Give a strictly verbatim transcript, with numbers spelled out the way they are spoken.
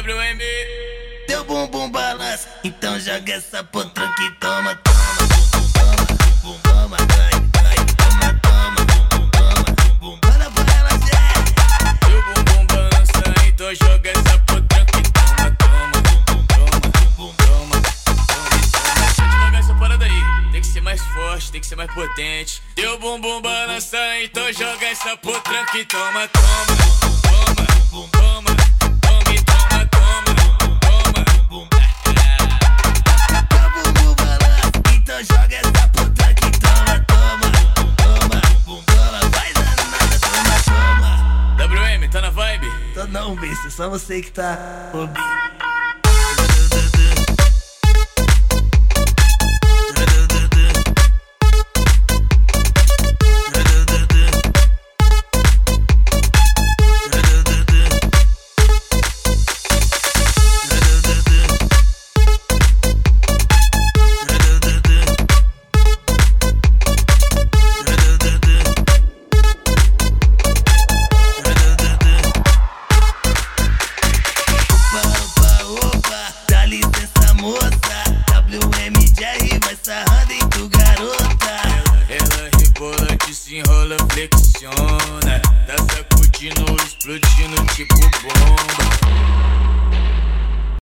W M. Teu bumbum balança, então joga essa potranca e toma, toma, toma, bum, toma, vai, vai, toma, toma, bum, toma, bum, bora pra ela, Zé. Teu bumbum balança, então joga essa potranca e toma, toma, bum, toma, bum, toma, toma, toma. Deixa eu devagar essa parada aí, tem que ser mais forte, tem que ser mais potente. Teu bumbum balança, então joga essa potranca e toma, toma, toma, bum, toma, toma e toma, toma. Então joga essa potranca e toma, toma, toma, bum, toma, vai danada, toma, toma. W M, tá na vibe? Tô não, bicho, só você que tá bobi.